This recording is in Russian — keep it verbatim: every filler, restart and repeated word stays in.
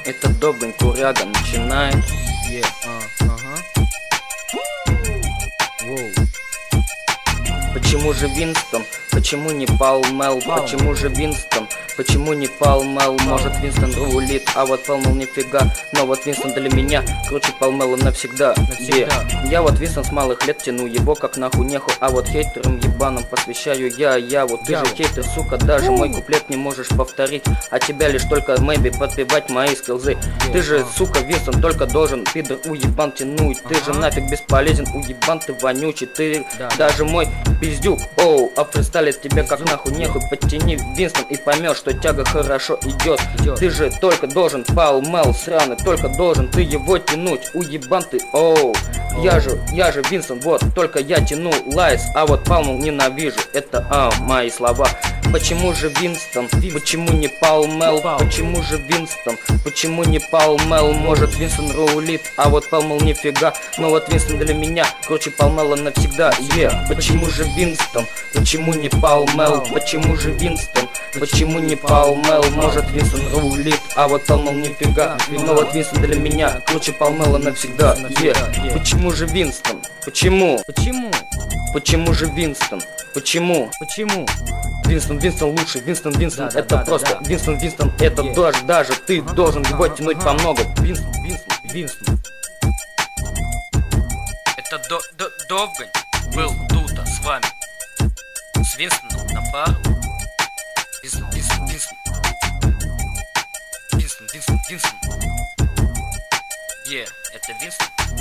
Это Довгань Куряга начинает. Yeah, uh, ага. Воу. Почему же Винстон? Почему не Пал Мел? Почему же Винстон? Почему не Пал Мел? Может Винстон рулит, а вот Пал Мел нифига. Но вот Винстон для меня круче Пал Мела навсегда. Yeah. Я вот Винстон с малых лет тяну его как нахуй нехуй. А вот хейтерам ебаным посвящаю я, я вот ты Я же вот. хейтер, сука, даже мой куплет не можешь повторить. А тебя лишь только maybe подпевать мои скилзы. Yeah. Ты же, сука, Винстон, только должен пидор уебан тянуть. Ты же Ага. нафиг бесполезен, уебан ты вонючий. Ты Да, даже мой пиздюк, оу, а фристайлит тебе как нахуй нехуй. Подтяни Винстон и поймешь, что тяга хорошо идет. Идет. Ты же только должен, Пал Мел сраный, только должен ты его тянуть, уебан ты, оу. Я же, я же Винстон, вот, только я тяну лайс, а вот Пал Мел ненавижу, это а, мои слова. Почему же Винстон? Почему не Пал Мел? Почему же Винстон? Почему не Пал Мел? Может Винстон рулит, а вот Пал Мел нифига. Но вот Винстон для меня круче Пал Мела навсегда. Yeah. Почему же Винстон? Почему не Пал Мел? Почему же Винстон? Почему не Пал Мел? Может Винстон рулит, а вот Пал Мел нифига. Но вот Винстон для меня круче Пал Мела навсегда. Yeah. Почему же Винстон? Почему? Почему? Почему же Винстон? Почему? Почему? Винстон, Винстон лучший, Винстон, Винстон, Да, да, это да, да, просто, да. Винстон, Винстон, это Yeah. даже, даже ты Ага, должен его ага, тянуть ага. по много. Винстон, Винстон, Винстон. Это до, до, Довгань был тут а с вами. С Винстоном на пару. Винстон, Винстон, Винстон. Винстон, Винстон, Винстон. Е, это Винстон.